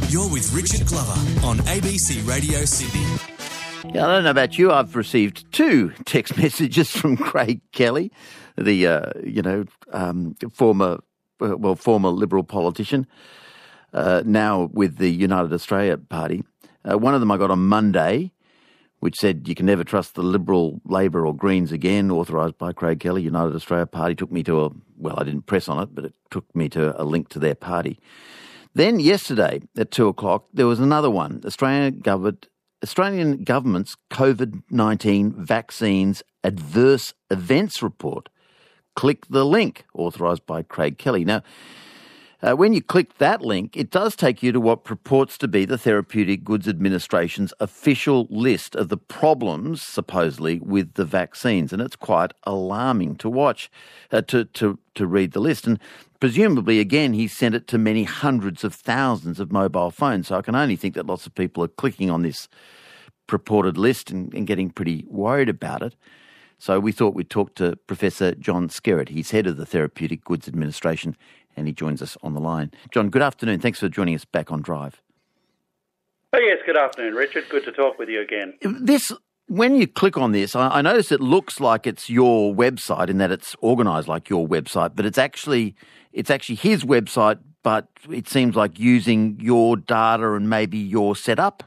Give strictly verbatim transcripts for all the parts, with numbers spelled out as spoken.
You're with Richard Glover on A B C Radio Sydney. Yeah, I don't know about you. I've received two text messages from Craig Kelly, the uh, you know um, former uh, well former Liberal politician, uh, now with the United Australia Party. Uh, one of them I got on Monday, which said you can never trust the Liberal, Labor or Greens again, authorised by Craig Kelly. United Australia Party took me to a well, I didn't press on it, but it took me to a link to their party. Then yesterday at two o'clock, there was another one. Australian government, Australian government's COVID nineteen vaccines adverse events report. Click the link, authorised by Craig Kelly. Now, uh, when you click that link, it does take you to what purports to be the Therapeutic Goods Administration's official list of the problems, supposedly, with the vaccines. And it's quite alarming to watch, uh, to, to, to read the list. And presumably, again, he sent it to many hundreds of thousands of mobile phones. So I can only think that lots of people are clicking on this purported list and, and getting pretty worried about it. So we thought we'd talk to Professor John Skerritt. He's head of the Therapeutic Goods Administration, and he joins us on the line. John, good afternoon. Thanks for joining us back on Drive. Oh, yes, good afternoon, Richard. Good to talk with you again. This, when you click on this, I, I notice it looks like it's your website in that it's organised like your website, but it's actually it's actually his website, but it seems like using your data and maybe your setup.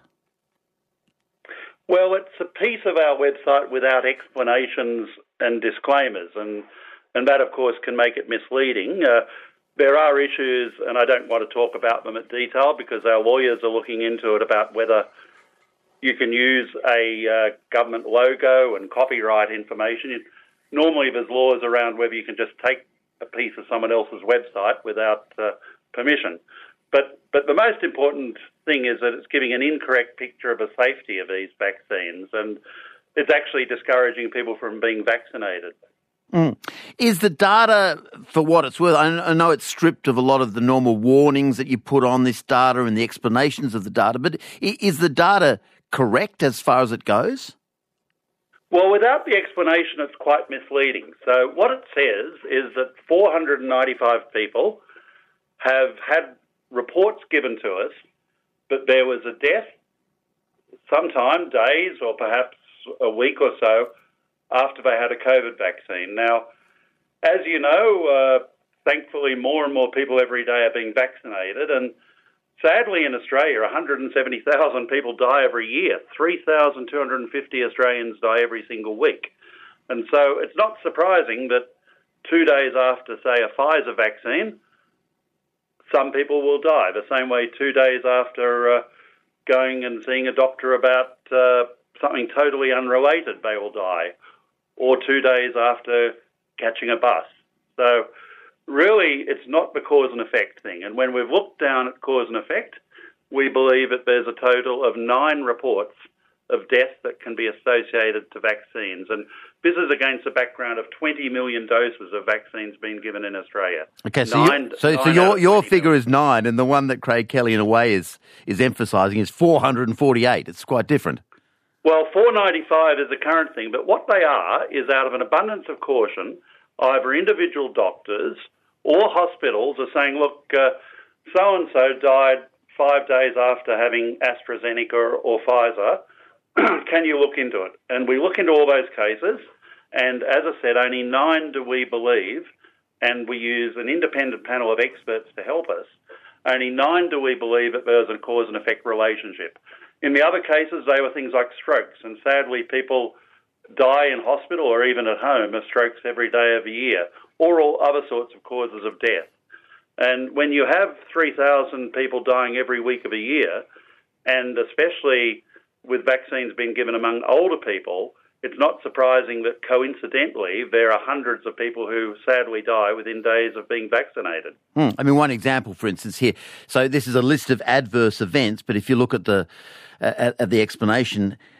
Well, it's a piece of our website without explanations and disclaimers, and, and that, of course, can make it misleading. Uh, there are issues, and I don't want to talk about them at detail because our lawyers are looking into it about whether you can use a uh, government logo and copyright information. Normally there's laws around whether you can just take a piece of someone else's website without uh, permission. But but the most important thing is that it's giving an incorrect picture of the safety of these vaccines, and it's actually discouraging people from being vaccinated. Mm. Is the data, for what it's worth, I know it's stripped of a lot of the normal warnings that you put on this data and the explanations of the data, but is the data correct as far as it goes? Well, without the explanation, it's quite misleading. So what it says is that four hundred ninety-five people have had reports given to us that there was a death sometime, days or perhaps a week or so, after they had a COVID vaccine. Now, as you know, uh, thankfully more and more people every day are being vaccinated, and sadly in Australia, one hundred seventy thousand people die every year. three thousand two hundred fifty Australians die every single week. And so it's not surprising that two days after, say, a Pfizer vaccine, some people will die. The same way two days after uh, going and seeing a doctor about uh, something totally unrelated, they will die. Or two days after catching a bus. So really, it's not the cause and effect thing. And when we've looked down at cause and effect, we believe that there's a total of nine reports of death that can be associated to vaccines. And this is against a background of twenty million doses of vaccines being given in Australia. Okay, so, nine, you, so, nine so your, your figure million. is nine, and the one that Craig Kelly, in a way, is is emphasising is four hundred forty-eight. It's quite different. Well, four ninety-five is the current thing, but what they are is out of an abundance of caution, either individual doctors or hospitals are saying, look, uh, so-and-so died five days after having AstraZeneca or, or Pfizer. Can you look into it? And we look into all those cases, and as I said, only nine do we believe, and we use an independent panel of experts to help us, only nine do we believe that there's a cause and effect relationship. In the other cases, they were things like strokes, and sadly people die in hospital or even at home of strokes every day of the year, or all other sorts of causes of death. And when you have three thousand people dying every week of a year, and especially with vaccines being given among older people, it's not surprising that coincidentally there are hundreds of people who sadly die within days of being vaccinated. Hmm. I mean, one example, for instance, here. So this is a list of adverse events, but if you look at the at, at the explanation,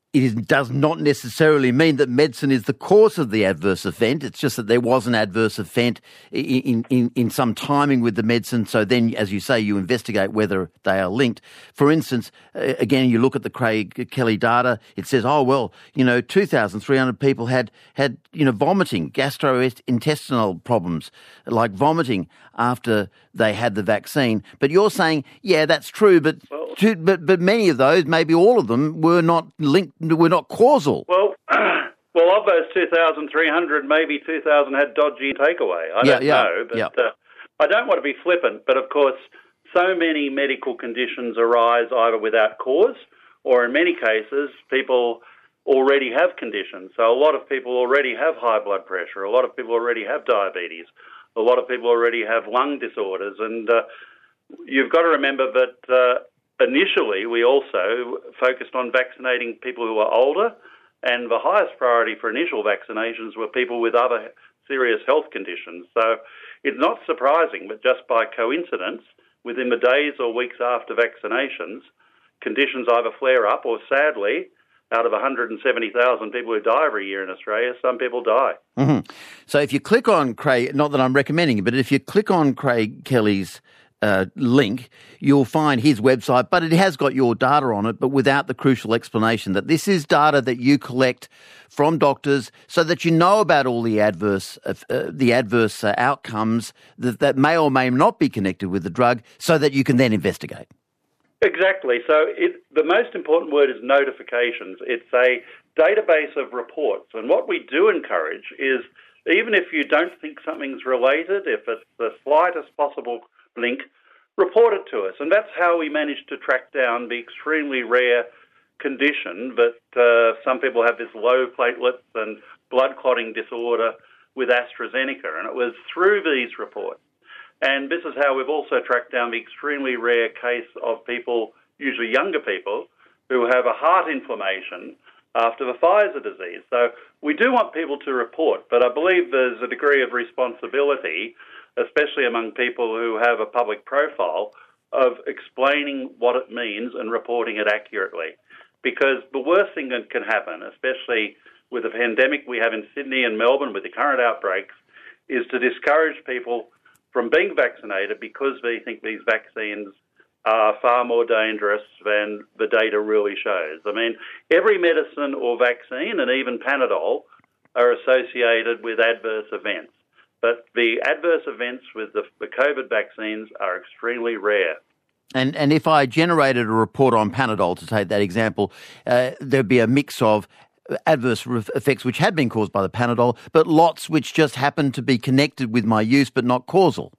it is, does not necessarily mean that medicine is the cause of the adverse event. It's just that there was an adverse event in, in, in some timing with the medicine. So then, as you say, you investigate whether they are linked. For instance, again, you look at the Craig Kelly data. It says, oh, well, you know, two thousand three hundred people had, had, you know, vomiting, gastrointestinal problems, like vomiting after they had the vaccine. But you're saying, yeah, that's true, but well, to, but but many of those, maybe all of them, were not linked, were not causal. Well, well, of those two thousand three hundred, maybe two thousand had dodgy takeaway. I yeah, don't yeah, know, but yeah. uh, I don't want to be flippant. But of course, so many medical conditions arise either without cause, or in many cases, people already have conditions. So a lot of people already have high blood pressure. A lot of people already have diabetes. A lot of people already have lung disorders. And uh, you've got to remember that uh, initially we also focused on vaccinating people who are older, and the highest priority for initial vaccinations were people with other serious health conditions. So it's not surprising, but just by coincidence, within the days or weeks after vaccinations, conditions either flare up or, sadly, out of one hundred seventy thousand people who die every year in Australia, some people die. Mm-hmm. So if you click on Craig, not that I'm recommending it, but if you click on Craig Kelly's uh, link, you'll find his website, but it has got your data on it, but without the crucial explanation that this is data that you collect from doctors so that you know about all the adverse uh, the adverse uh, outcomes that, that may or may not be connected with the drug so that you can then investigate. Exactly. So it, the most important word is notifications. It's a database of reports. And what we do encourage is, even if you don't think something's related, if it's the slightest possible link, report it to us. And that's how we managed to track down the extremely rare condition that uh, some people have, this low platelets and blood clotting disorder with AstraZeneca. And it was through these reports. And this is how we've also tracked down the extremely rare case of people, usually younger people, who have a heart inflammation after the Pfizer disease. So we do want people to report, but I believe there's a degree of responsibility, especially among people who have a public profile, of explaining what it means and reporting it accurately. Because the worst thing that can happen, especially with the pandemic we have in Sydney and Melbourne with the current outbreaks, is to discourage people from being vaccinated because they think these vaccines are far more dangerous than the data really shows. I mean, every medicine or vaccine, and even Panadol, are associated with adverse events. But the adverse events with the, the COVID vaccines are extremely rare. And and if I generated a report on Panadol, to take that example, uh, there'd be a mix of adverse effects which had been caused by the Panadol, but lots which just happened to be connected with my use but not causal.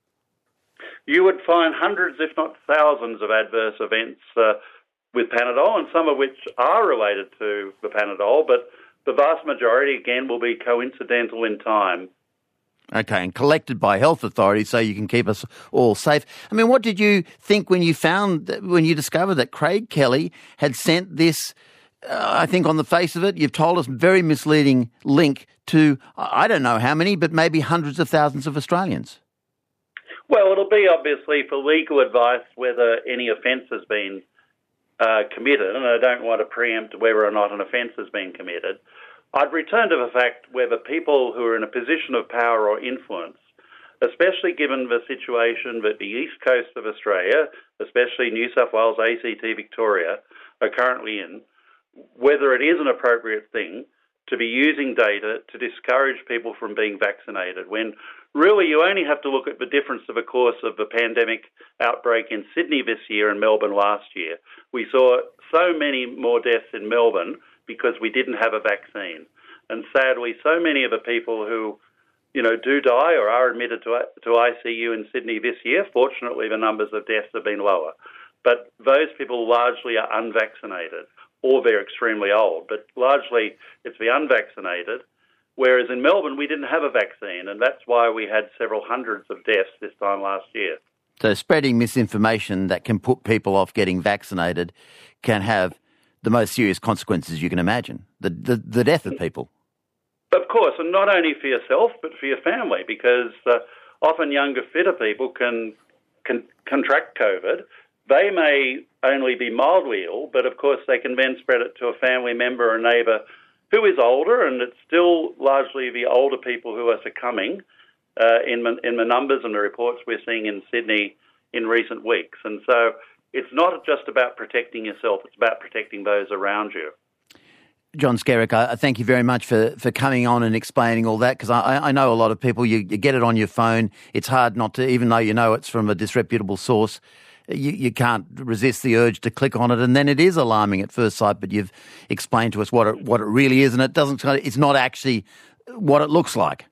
You would find hundreds, if not thousands, of adverse events uh, with Panadol, and some of which are related to the Panadol, but the vast majority, again, will be coincidental in time. Okay, and collected by health authorities so you can keep us all safe. I mean, what did you think when you found, when you discovered that Craig Kelly had sent this, uh, I think on the face of it, you've told us, very misleading link to, I don't know how many, but maybe hundreds of thousands of Australians? Well, it'll be obviously for legal advice whether any offence has been uh, committed, and I don't want to preempt whether or not an offence has been committed. I'd return to the fact whether people who are in a position of power or influence, especially given the situation that the east coast of Australia, especially New South Wales, A C T, Victoria, are currently in, whether it is an appropriate thing to be using data to discourage people from being vaccinated, when really you only have to look at the difference of the course of the pandemic outbreak in Sydney this year and Melbourne last year. We saw so many more deaths in Melbourne because we didn't have a vaccine. And sadly, so many of the people who, you know, do die or are admitted to, to I C U in Sydney this year, fortunately the numbers of deaths have been lower. But those people largely are unvaccinated, or they're extremely old. But largely it's the unvaccinated, whereas in Melbourne we didn't have a vaccine, and that's why we had several hundreds of deaths this time last year. So spreading misinformation that can put people off getting vaccinated can have the most serious consequences you can imagine, the, the, the death of people. Of course, and not only for yourself, but for your family, because uh, often younger, fitter people can, can contract COVID. they may only be mildly ill, but of course they can then spread it to a family member or a neighbour who is older, and it's still largely the older people who are succumbing uh, in, in the numbers and the reports we're seeing in Sydney in recent weeks. And so it's not just about protecting yourself, it's about protecting those around you. John Skerritt, I thank you very much for, for coming on and explaining all that, because I, I know a lot of people, you, you get it on your phone, it's hard not to, even though you know it's from a disreputable source, you, you can't resist the urge to click on it, and then it is alarming at first sight, but you've explained to us what it, what it really is, and it doesn't, it's not actually what it looks like.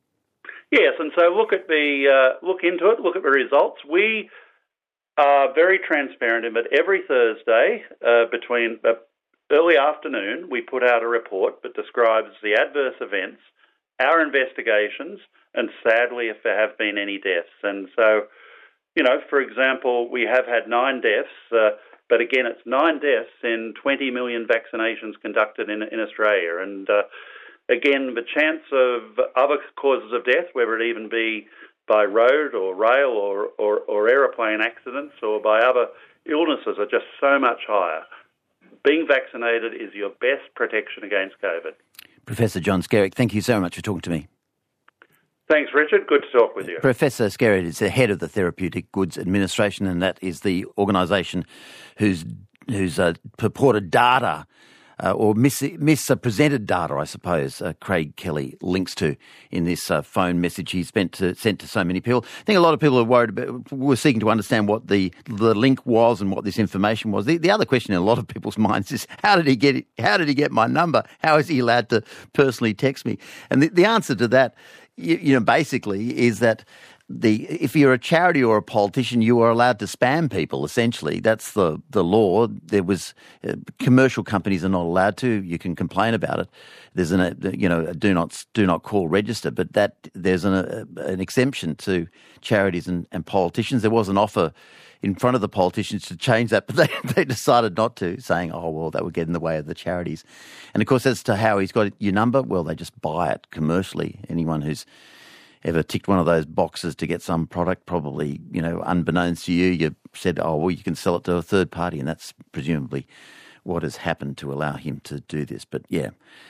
Yes, and so look at the, uh, look into it, look at the results. We are very transparent in that every Thursday uh, between... Uh, Early afternoon, we put out a report that describes the adverse events, our investigations, and sadly, if there have been any deaths. And so, you know, for example, we have had nine deaths, uh, but again, it's nine deaths in twenty million vaccinations conducted in, in Australia. And uh, again, the chance of other causes of death, whether it even be by road or rail or, or, or aeroplane accidents or by other illnesses, are just so much higher. Being vaccinated is your best protection against COVID. Professor John Skerritt, thank you so much for talking to me. Thanks, Richard. Good to talk with you. Professor Skerritt is the head of the Therapeutic Goods Administration, and that is the organisation whose whose uh, purported data uh, or mis- mispresented data, I suppose, uh, Craig Kelly links to in this uh, phone message he spent to, sent to so many people. I think a lot of people are worried about, were seeking to understand what the, the link was and what this information was. The, the other question in a lot of people's minds is, how did he get it? How did he get my number? How is he allowed to personally text me? And the, the answer to that, you, you know, basically is that the if you're a charity or a politician, you are allowed to spam people, essentially. That's the, the law. There was uh, commercial companies are not allowed to. You can complain about it. There's an a, you know a do not do not call register, but that there's an a, an exemption to charities and, and politicians. There was an offer in front of the politicians to change that, but they, they decided not to, saying, oh, well, that would get in the way of the charities. And of course, as to how he's got your number, well, they just buy it commercially. Anyone who's ever ticked one of those boxes to get some product, probably, you know, unbeknownst to you, you said, oh, well, you can sell it to a third party, and that's presumably what has happened to allow him to do this. But, yeah,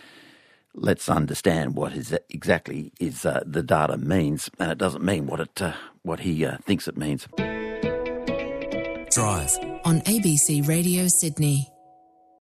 let's understand what is exactly is uh, the data means, and it doesn't mean what it uh, what he uh, thinks it means. Drive on A B C Radio Sydney.